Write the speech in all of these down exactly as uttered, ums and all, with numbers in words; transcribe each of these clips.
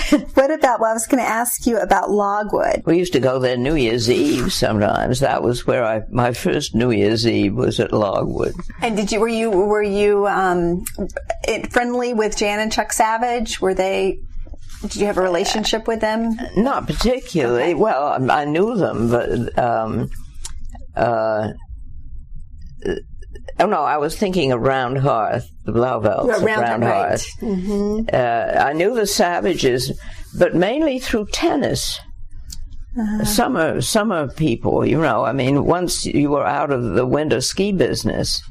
What about, well, I was going to ask you about Logwood. We used to go there New Year's Eve sometimes. That was where I, my first New Year's Eve was at Logwood. And did you, were you, were you, um, it, friendly with Jan and Chuck Savage? Were they, did you have a relationship with them? Not particularly. Okay. Well, I knew them, but, um, uh, oh no, I was thinking of Round Hearth, the Blauvelts yeah, of Round, Round right. Hearth. Mm-hmm. Uh, I knew the Savages, but mainly through tennis. Uh-huh. Summer, summer people, you know. I mean, once you were out of the winter ski business,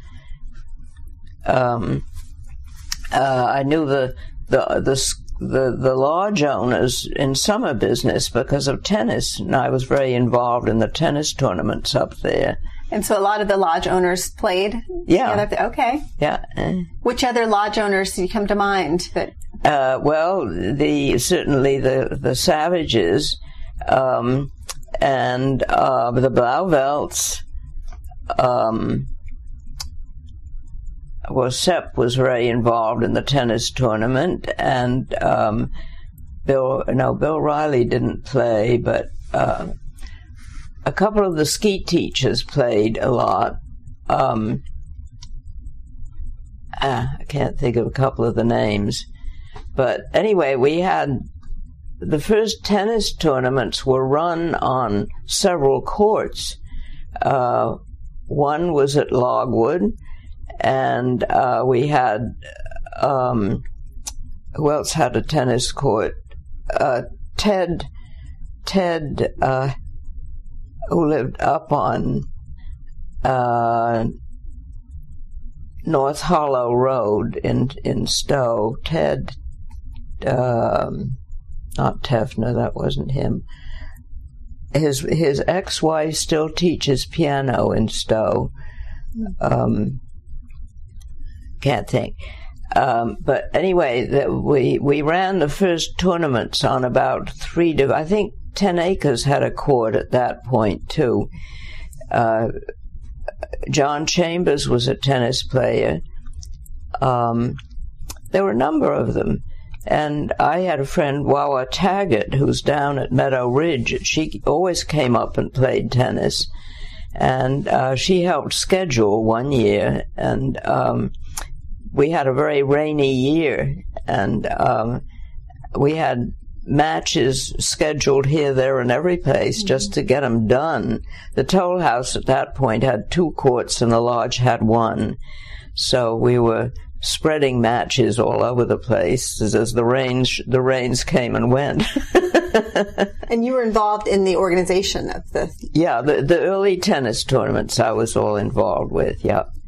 um, uh, I knew the the the the the lodge owners in summer business because of tennis, and I was very involved in the tennis tournaments up there. And so a lot of the lodge owners played? Yeah. Together? Okay. Yeah. Which other lodge owners do you come to mind? That? Uh, well, the certainly the, the Savages, um, and uh, the Blauvelts. Um, well, Sepp was very involved in the tennis tournament, and um, Bill, no, Bill Riley didn't play, but... Uh, A couple of the ski teachers played a lot. Um, ah, I can't think of a couple of the names. But anyway, we had the first tennis tournaments were run on several courts. Uh, one was at Logwood, and uh, we had, um, who else had a tennis court? Uh, Ted, Ted, uh, who lived up on uh, North Hollow Road in in Stowe. Ted, um, not Tefner, that wasn't him. His his ex-wife still teaches piano in Stowe. Um, can't think. Um, but anyway, the, we we ran the first tournaments on about three. To, I think Ten Acres had a court at that point too. Uh, John Chambers was a tennis player. Um, there were a number of them, and I had a friend, Wawa Taggart, who's down at Meadow Ridge. She always came up and played tennis, and uh, she helped schedule one year, and um, we had a very rainy year, and um, we had matches scheduled here, there, and every place mm-hmm. just to get them done. The Toll House at that point had two courts, and the lodge had one. So we were spreading matches all over the place as, as the rains the rains came and went. And you were involved in the organization of the... Yeah, the, the early tennis tournaments I was all involved with, yeah.